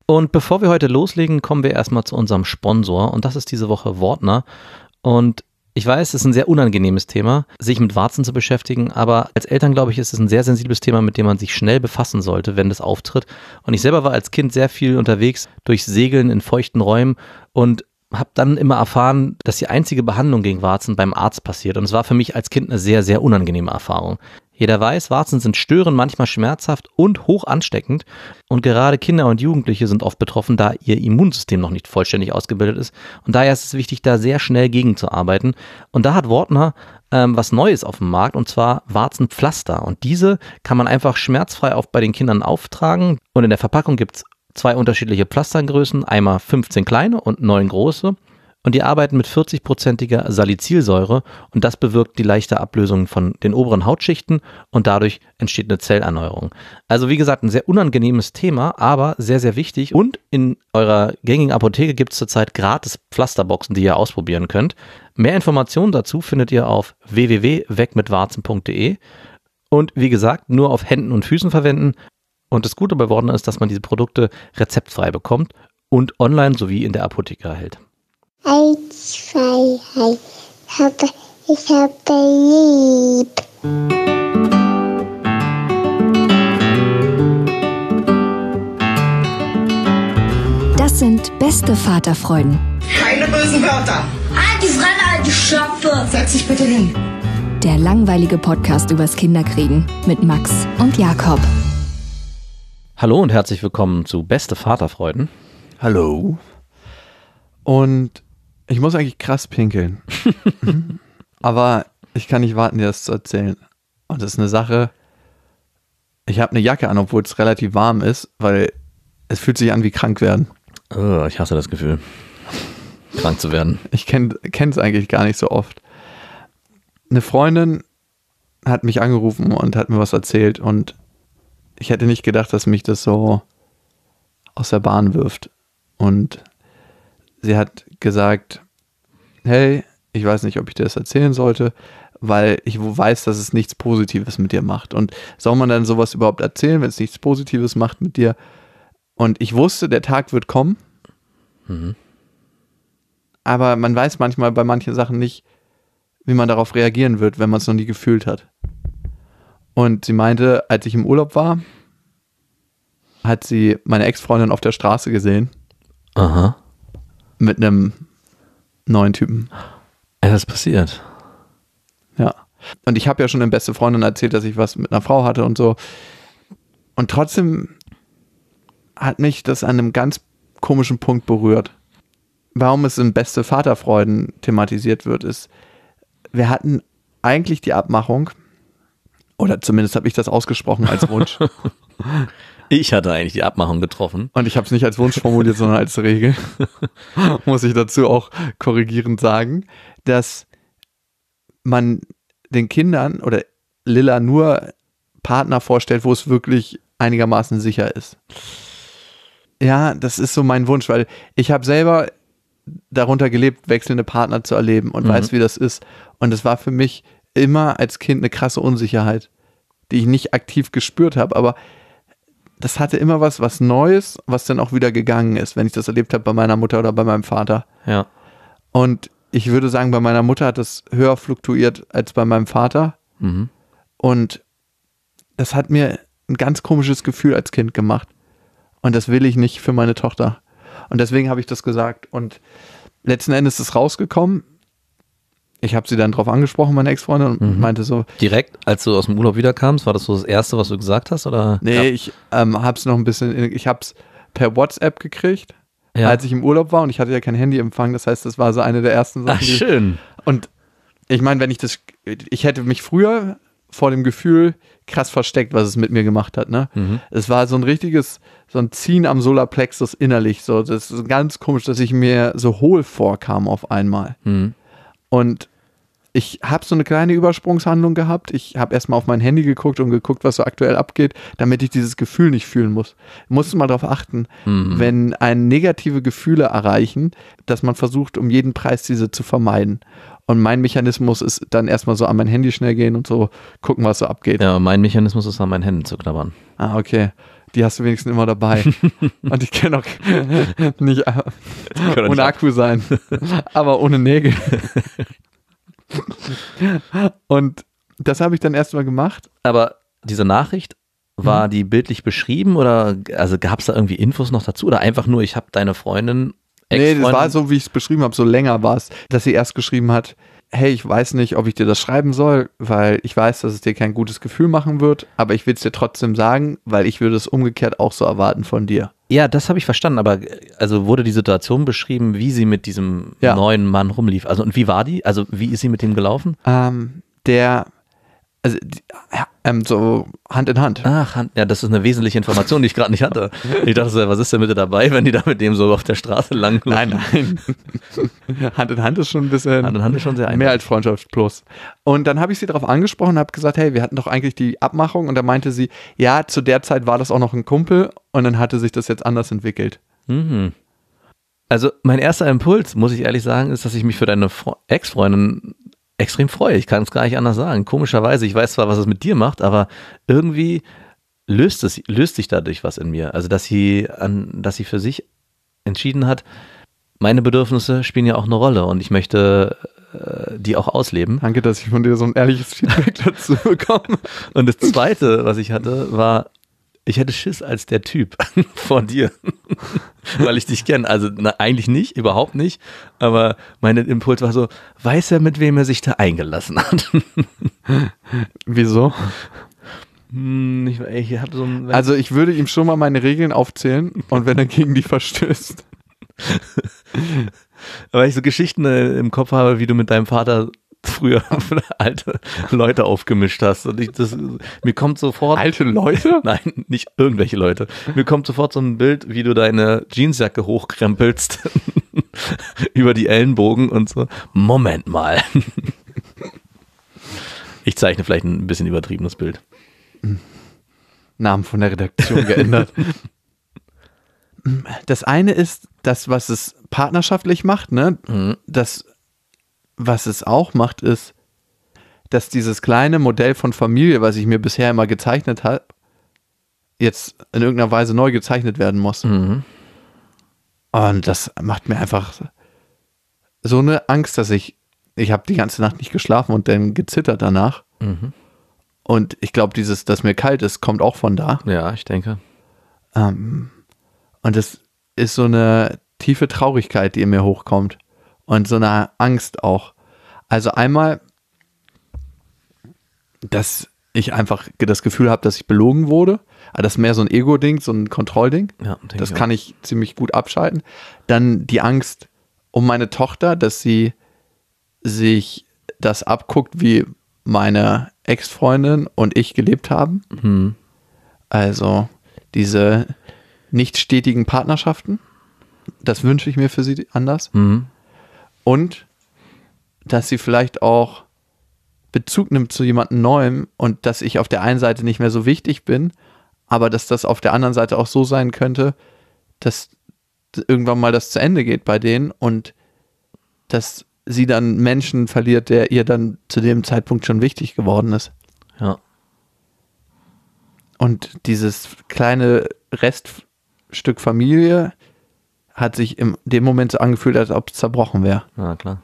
Und bevor wir heute loslegen, kommen wir erstmal zu unserem Sponsor und das ist diese Woche Wortner. Und ich weiß, es ist ein sehr unangenehmes Thema, sich mit Warzen zu beschäftigen, aber als Eltern, glaube ich, ist es ein sehr sensibles Thema, mit dem man sich schnell befassen sollte, wenn das auftritt. Und ich selber war als Kind sehr viel unterwegs durch Segeln in feuchten Räumen und habe dann immer erfahren, dass die einzige Behandlung gegen Warzen beim Arzt passiert. Und es war für mich als Kind eine sehr, sehr unangenehme Erfahrung. Jeder weiß, Warzen sind störend, manchmal schmerzhaft und hoch ansteckend. Und gerade Kinder und Jugendliche sind oft betroffen, da ihr Immunsystem noch nicht vollständig ausgebildet ist. Und daher ist es wichtig, da sehr schnell gegenzuarbeiten. Und da hat Wortner was Neues auf dem Markt, und zwar Warzenpflaster. Und diese kann man einfach schmerzfrei bei den Kindern auftragen. Und in der Verpackung gibt es 2 unterschiedliche Pflastergrößen, einmal 15 kleine und 9 große. Und die arbeiten mit 40%iger Salicylsäure und das bewirkt die leichte Ablösung von den oberen Hautschichten und dadurch entsteht eine Zellerneuerung. Also wie gesagt, ein sehr unangenehmes Thema, aber sehr, sehr wichtig. Und in eurer gängigen Apotheke gibt es zurzeit gratis Pflasterboxen, die ihr ausprobieren könnt. Mehr Informationen dazu findet ihr auf www.wegmitwarzen.de und wie gesagt, nur auf Händen und Füßen verwenden. Und das Gute bei Wortner ist, dass man diese Produkte rezeptfrei bekommt und online sowie in der Apotheke erhält. Freiheit. Ich habe lieb. Das sind beste Vaterfreuden. Keine bösen Wörter. Halt die Fremde, alte Schöpfe. Setz dich bitte hin. Der langweilige Podcast übers Kinderkriegen mit Max und Jakob. Hallo und herzlich willkommen zu Beste Vaterfreuden. Hallo. Und ich muss eigentlich krass pinkeln. Aber ich kann nicht warten, dir das zu erzählen. Und das ist eine Sache, ich habe eine Jacke an, obwohl es relativ warm ist, weil es fühlt sich an wie krank werden. Oh, ich hasse das Gefühl, krank zu werden. Ich kenne es eigentlich gar nicht so oft. Eine Freundin hat mich angerufen und hat mir was erzählt und ich hätte nicht gedacht, dass mich das so aus der Bahn wirft. Und sie hat gesagt, hey, ich weiß nicht, ob ich dir das erzählen sollte, weil ich weiß, dass es nichts Positives mit dir macht. Und soll man dann sowas überhaupt erzählen, wenn es nichts Positives macht mit dir? Und ich wusste, der Tag wird kommen. Mhm. Aber man weiß manchmal bei manchen Sachen nicht, wie man darauf reagieren wird, wenn man es noch nie gefühlt hat. Und sie meinte, als ich im Urlaub war, hat sie meine Ex-Freundin auf der Straße gesehen. Aha. Mit einem neuen Typen. Ja, das ist passiert. Ja. Und ich habe ja schon den beste Freundin erzählt, dass ich was mit einer Frau hatte und so. Und trotzdem hat mich das an einem ganz komischen Punkt berührt. Warum es in Beste Vaterfreuden thematisiert wird, ist, wir hatten eigentlich die Abmachung, oder zumindest habe ich das ausgesprochen als Wunsch. Ich hatte eigentlich die Abmachung getroffen. Und ich habe es nicht als Wunsch formuliert, sondern als Regel. Muss ich dazu auch korrigierend sagen, dass man den Kindern oder Lilla nur Partner vorstellt, wo es wirklich einigermaßen sicher ist. Ja, das ist so mein Wunsch, weil ich habe selber darunter gelebt, wechselnde Partner zu erleben und weiß, wie das ist. Und es war für mich immer als Kind eine krasse Unsicherheit, die ich nicht aktiv gespürt habe, aber das hatte immer was Neues, was dann auch wieder gegangen ist, wenn ich das erlebt habe bei meiner Mutter oder bei meinem Vater. Ja. Und ich würde sagen, bei meiner Mutter hat das höher fluktuiert als bei meinem Vater. Mhm. Und das hat mir ein ganz komisches Gefühl als Kind gemacht. Und das will ich nicht für meine Tochter. Und deswegen habe ich das gesagt. Und letzten Endes ist es rausgekommen. Ich habe sie dann drauf angesprochen, meine Ex-Freundin, und meinte so. Direkt, als du aus dem Urlaub wiederkamst, war das so das Erste, was du gesagt hast? Oder? Nee, Ja. ich habe es noch ein bisschen, ich habe es per WhatsApp gekriegt, als ich im Urlaub war und ich hatte ja kein Handyempfang. Das heißt, das war so eine der ersten Sachen. Ach, schön. Und ich meine, ich hätte mich früher vor dem Gefühl krass versteckt, was es mit mir gemacht hat, ne? Es war so ein Ziehen am Solarplexus innerlich, so. Das ist ganz komisch, dass ich mir so hohl vorkam auf einmal. Und ich habe so eine kleine Übersprungshandlung gehabt. Ich habe erstmal auf mein Handy geguckt und geguckt, was so aktuell abgeht, damit ich dieses Gefühl nicht fühlen muss. Musst du mal darauf achten, wenn einen negative Gefühle erreichen, dass man versucht, um jeden Preis diese zu vermeiden. Und mein Mechanismus ist dann erstmal so an mein Handy schnell gehen und so gucken, was so abgeht. Ja, mein Mechanismus ist an meinen Händen zu knabbern. Ah, okay. die hast du wenigstens immer dabei. Und die können auch nicht ohne Akku sein, aber ohne Nägel. Und das habe ich dann erstmal gemacht. Aber diese Nachricht, war die bildlich beschrieben oder also gab es da irgendwie Infos noch dazu oder einfach nur, ich habe deine Freundin, Nee, das war so, wie ich es beschrieben habe, so länger war es, dass sie erst geschrieben hat, hey, ich weiß nicht, ob ich dir das schreiben soll, weil ich weiß, dass es dir kein gutes Gefühl machen wird, aber ich will es dir trotzdem sagen, weil ich würde es umgekehrt auch so erwarten von dir. Ja, das habe ich verstanden, aber also wurde die Situation beschrieben, wie sie mit diesem neuen Mann rumlief. Also und wie war die? Also wie ist sie mit ihm gelaufen? So Hand in Hand. Ach, ja, das ist eine wesentliche Information, die ich gerade nicht hatte. Ich dachte so, was ist denn bitte dabei, wenn die da mit dem so auf der Straße lang Nein. Hand in Hand ist schon ein bisschen Hand in Hand ist schon sehr mehr eindeutig. als Freundschaft plus. Und dann habe ich sie darauf angesprochen und habe gesagt, hey, wir hatten doch eigentlich die Abmachung. Und da meinte sie, ja, zu der Zeit war das auch noch ein Kumpel und dann hatte sich das jetzt anders entwickelt. Mhm. Also mein erster Impuls, muss ich ehrlich sagen, ist, dass ich mich für deine Ex-Freundin extrem freue. Ich kann es gar nicht anders sagen. Komischerweise, ich weiß zwar, was es mit dir macht, aber irgendwie löst sich dadurch was in mir. Also dass sie für sich entschieden hat, meine Bedürfnisse spielen ja auch eine Rolle und ich möchte die auch ausleben. Danke, dass ich von dir so ein ehrliches Feedback dazu bekomme. Und das Zweite, was ich hatte, war, ich hätte Schiss als der Typ vor dir, weil ich dich kenne. Also eigentlich nicht, überhaupt nicht. Aber mein Impuls war so, weiß er, mit wem er sich da eingelassen hat? Wieso? Ich hab so Also ich würde ihm schon mal meine Regeln aufzählen und wenn er gegen die verstößt. Weil ich so Geschichten im Kopf habe, wie du mit deinem Vater früher alte Leute aufgemischt hast. Und mir kommt sofort... Alte Leute? Nein, nicht irgendwelche Leute. Mir kommt sofort so ein Bild, wie du deine Jeansjacke hochkrempelst über die Ellenbogen und so. Moment mal. Ich zeichne vielleicht ein bisschen übertriebenes Bild. Namen von der Redaktion geändert. Das eine ist das, was es partnerschaftlich macht, ne? Das, was es auch macht, ist, dass dieses kleine Modell von Familie, was ich mir bisher immer gezeichnet habe, jetzt in irgendeiner Weise neu gezeichnet werden muss. Und das macht mir einfach so eine Angst, dass ich habe die ganze Nacht nicht geschlafen und dann gezittert danach. Und ich glaube, dass mir kalt ist, kommt auch von da. Ja, ich denke. Und das ist so eine tiefe Traurigkeit, die in mir hochkommt. Und so eine Angst auch. Also einmal, dass ich einfach das Gefühl habe, dass ich belogen wurde. Aber das ist mehr so ein Ego-Ding, so ein Kontrollding. Ja, das kann ich ziemlich gut abschalten. Dann die Angst um meine Tochter, dass sie sich das abguckt, wie meine Ex-Freundin und ich gelebt haben. Also diese nicht stetigen Partnerschaften. Das wünsche ich mir für sie anders. Und dass sie vielleicht auch Bezug nimmt zu jemandem Neuem und dass ich auf der einen Seite nicht mehr so wichtig bin, aber dass das auf der anderen Seite auch so sein könnte, dass irgendwann mal das zu Ende geht bei denen und dass sie dann Menschen verliert, der ihr dann zu dem Zeitpunkt schon wichtig geworden ist. Ja. Und dieses kleine Reststück Familie hat sich in dem Moment so angefühlt, als ob es zerbrochen wäre. Ja, klar.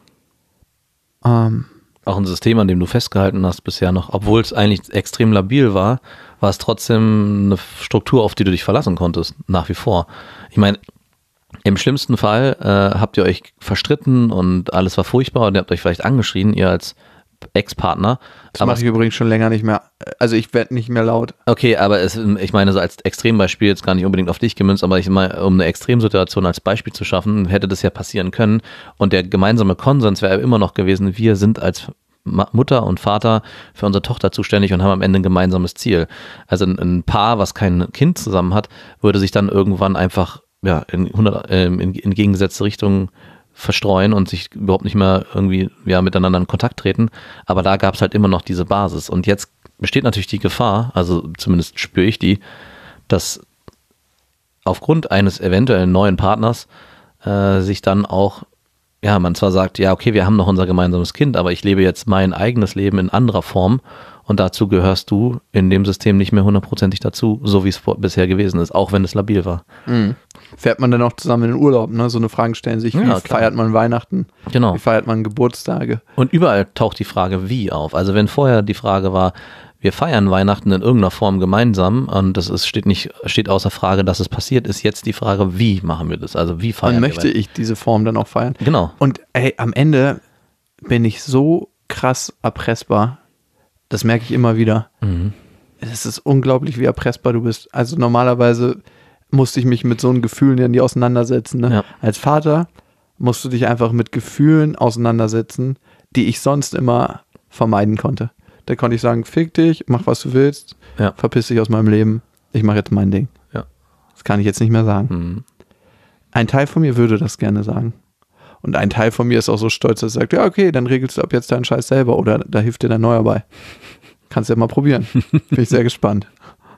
Auch ein System, an dem du festgehalten hast bisher noch, obwohl es eigentlich extrem labil war, war es trotzdem eine Struktur, auf die du dich verlassen konntest, nach wie vor. Ich meine, im schlimmsten Fall habt ihr euch verstritten und alles war furchtbar und ihr habt euch vielleicht angeschrien, ihr als Ex-Partner. Das mache ich übrigens schon länger nicht mehr. Also ich werde nicht mehr laut. Okay, aber ich meine, so als Extrembeispiel jetzt gar nicht unbedingt auf dich gemünzt, aber ich meine, um eine Extremsituation als Beispiel zu schaffen, hätte das ja passieren können und der gemeinsame Konsens wäre immer noch gewesen, wir sind als Mutter und Vater für unsere Tochter zuständig und haben am Ende ein gemeinsames Ziel. Also ein Paar, was kein Kind zusammen hat, würde sich dann irgendwann einfach in gegengesetzte Richtungen verstreuen und sich überhaupt nicht mehr irgendwie miteinander in Kontakt treten. Aber da gab es halt immer noch diese Basis. Und jetzt besteht natürlich die Gefahr, also zumindest spüre ich die, dass aufgrund eines eventuellen neuen Partners sich dann auch ja, man zwar sagt, ja, okay, wir haben noch unser gemeinsames Kind, aber ich lebe jetzt mein eigenes Leben in anderer Form und dazu gehörst du in dem System nicht mehr hundertprozentig dazu, so wie es bisher gewesen ist, auch wenn es labil war. Fährt man dann auch zusammen in den Urlaub, ne? So eine Fragen stellen sich, wie Ja, klar. feiert man Weihnachten? Genau. Wie feiert man Geburtstage? Und überall taucht die Frage wie auf. Also wenn vorher die Frage war, wir feiern Weihnachten in irgendeiner Form gemeinsam und steht außer Frage, dass es passiert, ist jetzt die Frage, wie machen wir das? Also wie feiern Und wir möchte ich diese Form dann auch feiern? Genau. Und ey, am Ende bin ich so krass erpressbar. Das merke ich immer wieder. Es ist unglaublich, wie erpressbar du bist. Also normalerweise musste ich mich mit so einen Gefühlen ja nie auseinandersetzen. Ne? Ja. Als Vater musst du dich einfach mit Gefühlen auseinandersetzen, die ich sonst immer vermeiden konnte. Da konnte ich sagen, fick dich, mach was du willst, Ja. verpiss dich aus meinem Leben, ich mache jetzt mein Ding. Ja. Das kann ich jetzt nicht mehr sagen. Ein Teil von mir würde das gerne sagen. Und ein Teil von mir ist auch so stolz, dass er sagt, ja okay, dann regelst du ab jetzt deinen Scheiß selber oder da hilft dir dein Neuer bei. Kannst ja mal probieren. Bin ich sehr gespannt.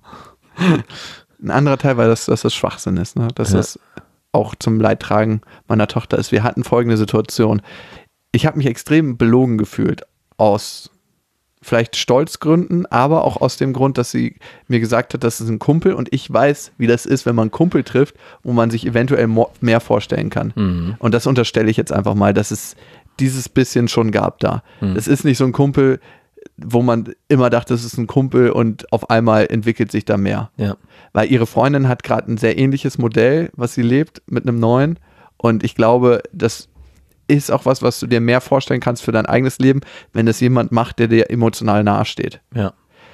Ein anderer Teil war, dass das Schwachsinn ist, ne? Dass das auch zum Leidtragen meiner Tochter ist. Wir hatten folgende Situation. Ich habe mich extrem belogen gefühlt aus vielleicht Stolzgründen, aber auch aus dem Grund, dass sie mir gesagt hat, das ist ein Kumpel und ich weiß, wie das ist, wenn man einen Kumpel trifft, wo man sich eventuell mehr vorstellen kann. Und das unterstelle ich jetzt einfach mal, dass es dieses bisschen schon gab da. Es ist nicht so ein Kumpel, wo man immer dachte, das ist ein Kumpel und auf einmal entwickelt sich da mehr. Ja. Weil ihre Freundin hat gerade ein sehr ähnliches Modell, was sie lebt, mit einem neuen und ich glaube, das ist auch was du dir mehr vorstellen kannst für dein eigenes Leben, wenn das jemand macht, der dir emotional nahe steht. Ja.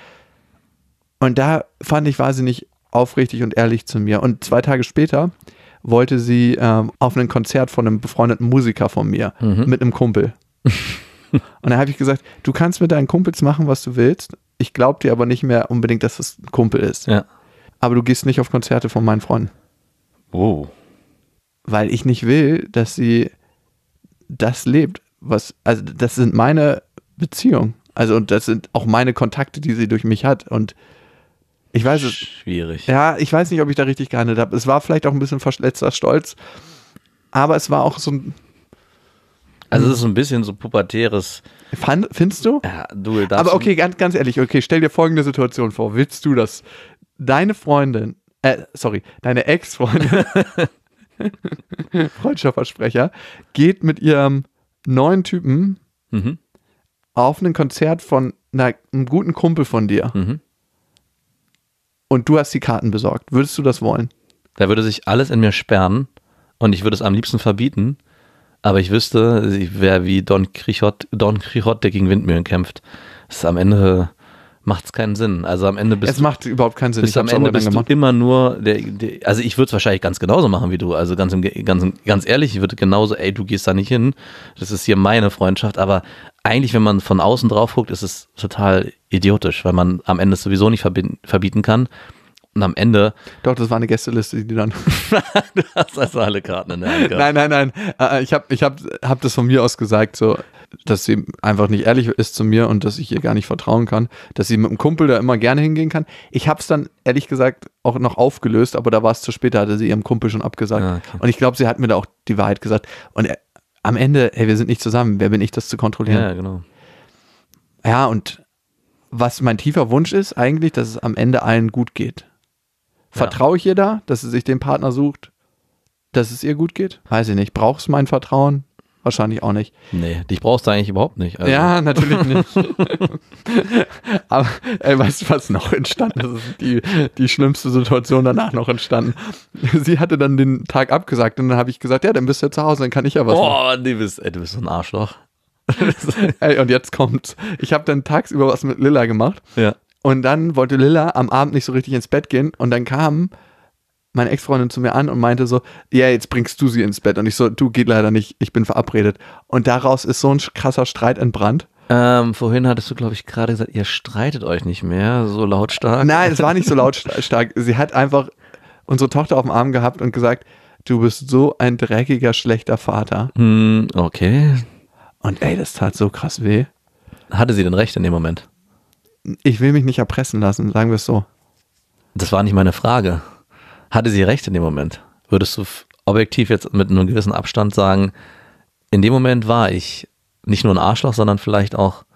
Und da fand ich, war sie nicht aufrichtig und ehrlich zu mir. Und 2 Tage später wollte sie auf ein Konzert von einem befreundeten Musiker von mir mit einem Kumpel. Und dann habe ich gesagt, du kannst mit deinen Kumpels machen, was du willst. Ich glaube dir aber nicht mehr unbedingt, dass es ein Kumpel ist. Ja. Aber du gehst nicht auf Konzerte von meinen Freunden. Oh. Weil ich nicht will, dass sie das lebt, also das sind meine Beziehungen, also und das sind auch meine Kontakte, die sie durch mich hat und ich weiß es, Schwierig. ja, ich weiß nicht, ob ich da richtig gehandelt habe, es war vielleicht auch ein bisschen verschletzter Stolz, aber es war auch so ein, Also es ist so ein bisschen so pubertäres, findest du? ja, du darfst. Aber okay, ganz ehrlich, okay, stell dir folgende Situation vor, willst du, dass deine Freundin, deine Ex-Freundin Freundschaftsversprecher, geht mit ihrem neuen Typen auf ein Konzert von einem guten Kumpel von dir und du hast die Karten besorgt. Würdest du das wollen? Da würde sich alles in mir sperren und ich würde es am liebsten verbieten, aber ich wüsste, ich wäre wie Don Quixote, der gegen Windmühlen kämpft. Das ist am Ende macht es keinen Sinn. Also am Ende Es macht überhaupt keinen Sinn. Am Ende bist du immer nur also ich würde es wahrscheinlich ganz genauso machen wie du. Also ganz ehrlich, ich würde genauso, ey, du gehst da nicht hin. Das ist hier meine Freundschaft. Aber eigentlich, wenn man von außen drauf guckt, ist es total idiotisch, weil man am Ende es sowieso nicht verbieten kann. Und am Ende. Doch, das war eine Gästeliste, die dann. Du hast also alle Karten in der Hand gehabt. Nein. Ich hab das von mir aus gesagt, so, dass sie einfach nicht ehrlich ist zu mir und dass ich ihr gar nicht vertrauen kann, dass sie mit einem Kumpel da immer gerne hingehen kann. Ich habe es dann ehrlich gesagt auch noch aufgelöst, aber da war es zu spät, da hatte sie ihrem Kumpel schon abgesagt. Ah, okay. Und ich glaube, sie hat mir da auch die Wahrheit gesagt. Und am Ende, hey, wir sind nicht zusammen. Wer bin ich, das zu kontrollieren? Ja, genau. Ja, und was mein tiefer Wunsch ist, eigentlich, dass es am Ende allen gut geht. Vertraue ich ihr da, dass sie sich den Partner sucht, dass es ihr gut geht? Weiß ich nicht. Brauchst du mein Vertrauen? Wahrscheinlich auch nicht. Nee, dich brauchst du eigentlich überhaupt nicht. Also. Ja, natürlich nicht. Aber ey, weißt du, was noch entstanden ist? Das ist die schlimmste Situation danach noch entstanden. Sie hatte dann den Tag abgesagt und dann habe ich gesagt, ja, dann bist du ja zu Hause, dann kann ich ja was machen. Du bist so ein Arschloch. Ey, und jetzt kommt's. Ich habe dann tagsüber was mit Lilla gemacht. Ja. Und dann wollte Lilla am Abend nicht so richtig ins Bett gehen und dann kam meine Ex-Freundin zu mir an und meinte so, ja, jetzt bringst du sie ins Bett. Und ich so, du, geht leider nicht, ich bin verabredet. Und daraus ist so ein krasser Streit entbrannt. Vorhin hattest du, glaube ich, gerade gesagt, ihr streitet euch nicht mehr so lautstark. Nein, es war nicht so lautstark. Sie hat einfach unsere Tochter auf dem Arm gehabt und gesagt, du bist so ein dreckiger, schlechter Vater. Okay. Und ey, das tat so krass weh. Hatte sie denn recht in dem Moment? Ich will mich nicht erpressen lassen, sagen wir es so. Das war nicht meine Frage. Hatte sie recht in dem Moment? Würdest du objektiv jetzt mit einem gewissen Abstand sagen, in dem Moment war ich nicht nur ein Arschloch, sondern vielleicht auch,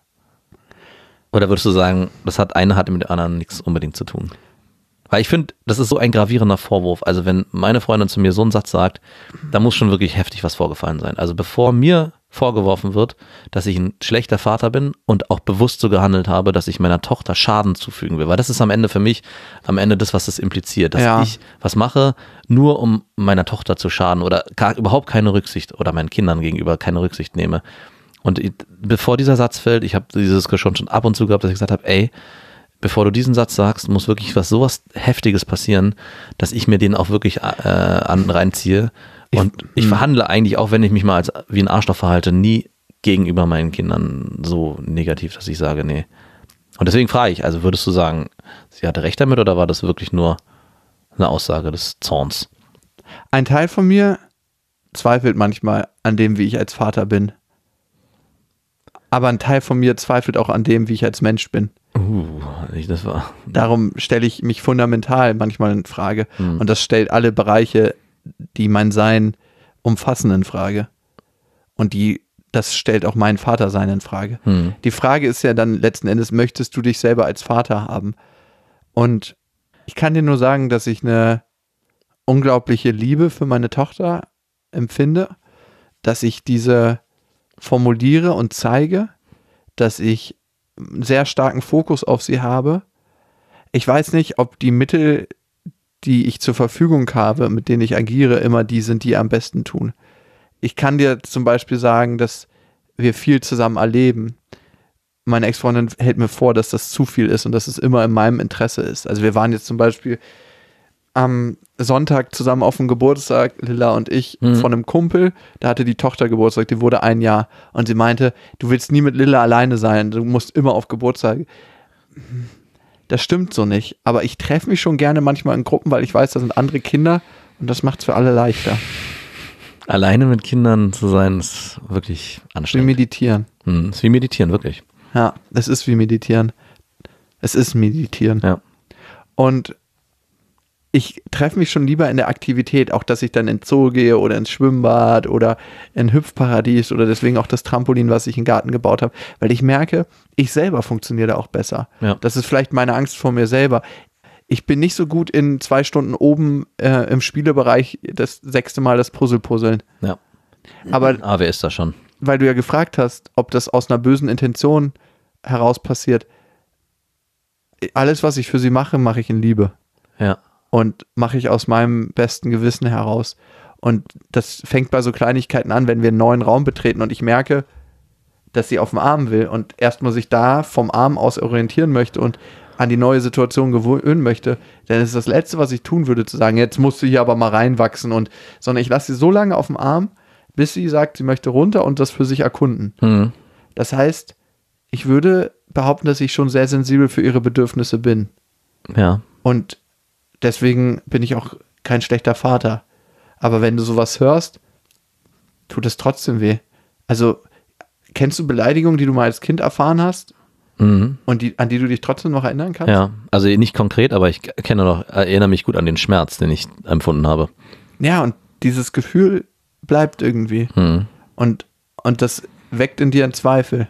oder würdest du sagen, das eine hat mit dem anderen nichts unbedingt zu tun? Weil ich finde, das ist so ein gravierender Vorwurf. Also wenn meine Freundin zu mir so einen Satz sagt, da muss schon wirklich heftig was vorgefallen sein. Also bevor mir vorgeworfen wird, dass ich ein schlechter Vater bin und auch bewusst so gehandelt habe, dass ich meiner Tochter Schaden zufügen will. Weil das ist am Ende für mich, das, was das impliziert. Dass ich was mache, nur um meiner Tochter zu schaden oder überhaupt keine Rücksicht oder meinen Kindern gegenüber keine Rücksicht nehme. Und bevor dieser Satz fällt, ich habe diese Diskussion schon ab und zu gehabt, dass ich gesagt habe, ey, bevor du diesen Satz sagst, muss wirklich sowas Heftiges passieren, dass ich mir den auch wirklich reinziehe. Und ich verhandle eigentlich, auch wenn ich mich mal wie ein Arschloch verhalte, nie gegenüber meinen Kindern so negativ, dass ich sage, nee. Und deswegen frage ich, also würdest du sagen, sie hatte recht damit oder war das wirklich nur eine Aussage des Zorns? Ein Teil von mir zweifelt manchmal an dem, wie ich als Vater bin. Aber ein Teil von mir zweifelt auch an dem, wie ich als Mensch bin. Das war. Darum stelle ich mich fundamental manchmal in Frage. Und das stellt alle Bereiche, die mein Sein umfassen, in Frage. Und das stellt auch mein Vatersein in Frage. Die Frage ist ja dann letzten Endes, möchtest du dich selber als Vater haben? Und ich kann dir nur sagen, dass ich eine unglaubliche Liebe für meine Tochter empfinde, dass ich diese formuliere und zeige, dass ich einen sehr starken Fokus auf sie habe. Ich weiß nicht, ob die Mittel, die ich zur Verfügung habe, mit denen ich agiere, immer die sind, die am besten tun. Ich kann dir zum Beispiel sagen, dass wir viel zusammen erleben. Meine Ex-Freundin hält mir vor, dass das zu viel ist und dass es immer in meinem Interesse ist. Also wir waren jetzt zum Beispiel am Sonntag zusammen auf dem Geburtstag, Lilla und ich, von einem Kumpel, da hatte die Tochter Geburtstag, die wurde 1 Jahr und sie meinte, du willst nie mit Lilla alleine sein, du musst immer auf Geburtstag. Das stimmt so nicht, aber ich treffe mich schon gerne manchmal in Gruppen, weil ich weiß, da sind andere Kinder und das macht es für alle leichter. Alleine mit Kindern zu sein, ist wirklich anstrengend. Wie meditieren. Ist wie meditieren, wirklich. Ja, es ist wie meditieren. Es ist meditieren. Ja. Und ich treffe mich schon lieber in der Aktivität, auch dass ich dann ins Zoo gehe oder ins Schwimmbad oder in Hüpfparadies oder deswegen auch das Trampolin, was ich im Garten gebaut habe, weil ich merke, ich selber funktioniere da auch besser. Ja. Das ist vielleicht meine Angst vor mir selber. Ich bin nicht so gut in 2 Stunden oben im Spielebereich das 6. Mal das Puzzle puzzeln. Ja. Aber wer ist das schon? weil du ja gefragt hast, ob das aus einer bösen Intention heraus passiert. Alles, was ich für sie mache, mache ich in Liebe. Ja. Und mache ich aus meinem besten Gewissen heraus. Und das fängt bei so Kleinigkeiten an, wenn wir einen neuen Raum betreten und ich merke, dass sie auf den Arm will und erstmal sich da vom Arm aus orientieren möchte und an die neue Situation gewöhnen möchte, dann ist das Letzte, was ich tun würde, zu sagen, jetzt musst du hier aber mal reinwachsen sondern ich lasse sie so lange auf dem Arm, bis sie sagt, sie möchte runter und das für sich erkunden. Mhm. Das heißt, ich würde behaupten, dass ich schon sehr sensibel für ihre Bedürfnisse bin. Ja. Und deswegen bin ich auch kein schlechter Vater. Aber wenn du sowas hörst, tut es trotzdem weh. Also, kennst du Beleidigungen, die du mal als Kind erfahren hast? Mhm. Und an die du dich trotzdem noch erinnern kannst? Ja, also nicht konkret, aber ich erinnere mich gut an den Schmerz, den ich empfunden habe. Ja, und dieses Gefühl bleibt irgendwie. Mhm. Und das weckt in dir einen Zweifel.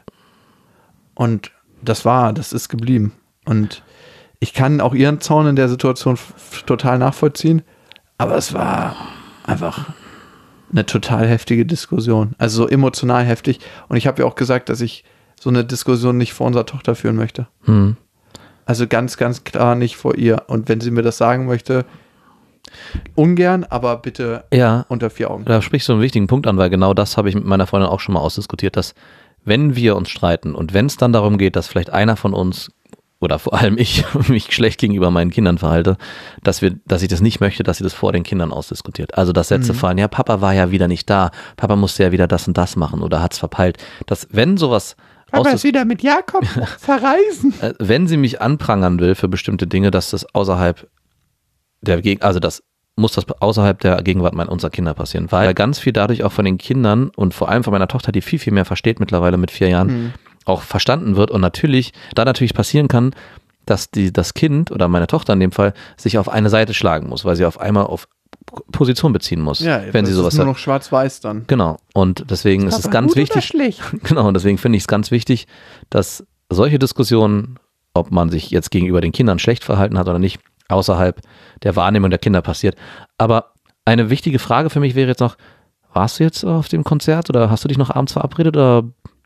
Und das ist geblieben. Und ich kann auch ihren Zorn in der Situation total nachvollziehen, aber es war einfach eine total heftige Diskussion. Also so emotional heftig. Und ich habe ja auch gesagt, dass ich so eine Diskussion nicht vor unserer Tochter führen möchte. Mhm. Also ganz, ganz klar nicht vor ihr. Und wenn sie mir das sagen möchte, ungern, aber bitte unter 4 Augen. Da sprichst du einen wichtigen Punkt an, weil genau das habe ich mit meiner Freundin auch schon mal ausdiskutiert, dass wenn wir uns streiten und wenn es dann darum geht, dass vielleicht einer von uns oder vor allem ich mich schlecht gegenüber meinen Kindern verhalte, dass ich das nicht möchte, dass sie das vor den Kindern ausdiskutiert. Also dass Sätze fallen, ja, Papa war ja wieder nicht da, Papa musste ja wieder das und das machen oder hat's verpeilt. Dass wenn sowas Papa ist wieder mit Jakob verreisen. Wenn sie mich anprangern will für bestimmte Dinge, dass das außerhalb der muss das außerhalb der Gegenwart unserer Kinder passieren, weil ganz viel dadurch auch von den Kindern und vor allem von meiner Tochter, die viel, viel mehr versteht mittlerweile mit 4 Jahren, auch verstanden wird und natürlich passieren kann, dass das Kind oder meine Tochter in dem Fall sich auf eine Seite schlagen muss, weil sie auf einmal auf Position beziehen muss, wenn sie sowas ist nur sagt. noch schwarz-weiß dann. Genau. Und deswegen ist es ganz wichtig. Genau. Und deswegen finde ich es ganz wichtig, dass solche Diskussionen, ob man sich jetzt gegenüber den Kindern schlecht verhalten hat oder nicht, außerhalb der Wahrnehmung der Kinder passiert. Aber eine wichtige Frage für mich wäre jetzt noch, warst du jetzt auf dem Konzert oder hast du dich noch abends verabredet oder?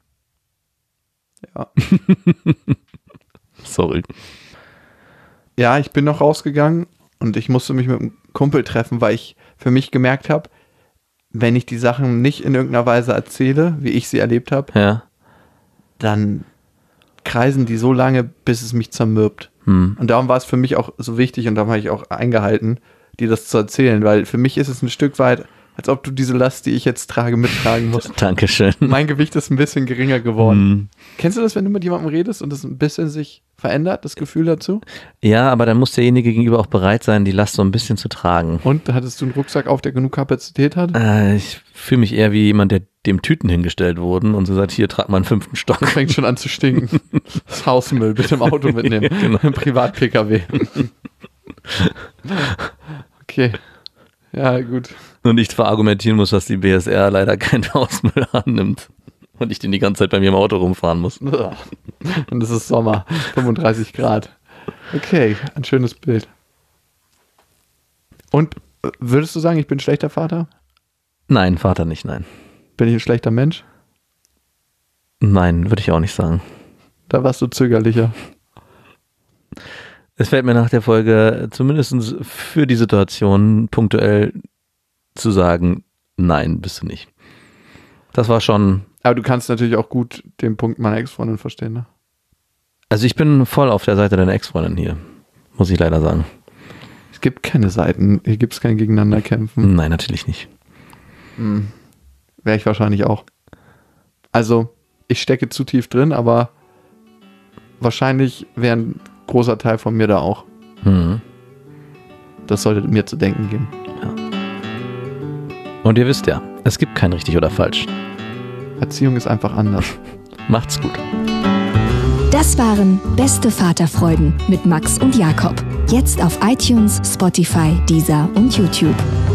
Ja. Sorry. Ja, ich bin noch rausgegangen und ich musste mich mit einem Kumpel treffen, weil ich für mich gemerkt habe, wenn ich die Sachen nicht in irgendeiner Weise erzähle, wie ich sie erlebt habe, Ja. dann kreisen die so lange, bis es mich zermürbt. Und darum war es für mich auch so wichtig und darum habe ich auch eingehalten, dir das zu erzählen, weil für mich ist es ein Stück weit, als ob du diese Last, die ich jetzt trage, mittragen musst. Dankeschön. Mein Gewicht ist ein bisschen geringer geworden. Kennst du das, wenn du mit jemandem redest und es ein bisschen sich verändert, das Gefühl dazu? Ja, aber dann muss derjenige gegenüber auch bereit sein, die Last so ein bisschen zu tragen. Und hattest du einen Rucksack auf, der genug Kapazität hat? Ich fühle mich eher wie jemand, der dem Tüten hingestellt wurden und so sagt, hier, trag mal einen 5. Stock. Das fängt schon an zu stinken. Das Hausmüll bitte im Auto mitnehmen. Ja, genau. Im Privat-Pkw. Okay. Ja, gut. Und ich verargumentieren muss, dass die BSR leider keinen Hausmüll annimmt. Und ich den die ganze Zeit bei mir im Auto rumfahren muss. Und es ist Sommer. 35 Grad. Okay, ein schönes Bild. Und würdest du sagen, ich bin ein schlechter Vater? Nein, Vater nicht, nein. Bin ich ein schlechter Mensch? Nein, würde ich auch nicht sagen. Da warst du zögerlicher. Es fällt mir nach der Folge zumindest für die Situation punktuell zu sagen, nein, bist du nicht. Das war schon... Aber du kannst natürlich auch gut den Punkt meiner Ex-Freundin verstehen, ne? Also ich bin voll auf der Seite deiner Ex-Freundin hier, muss ich leider sagen. Es gibt keine Seiten, hier gibt es kein Gegeneinanderkämpfen. Nein, natürlich nicht. Wäre ich wahrscheinlich auch. Also, ich stecke zu tief drin, aber wahrscheinlich wäre ein großer Teil von mir da auch. Das sollte mir zu denken geben. Und ihr wisst ja, es gibt kein richtig oder falsch. Erziehung ist einfach anders. Macht's gut. Das waren Beste Vaterfreuden mit Max und Jakob. Jetzt auf iTunes, Spotify, Deezer und YouTube.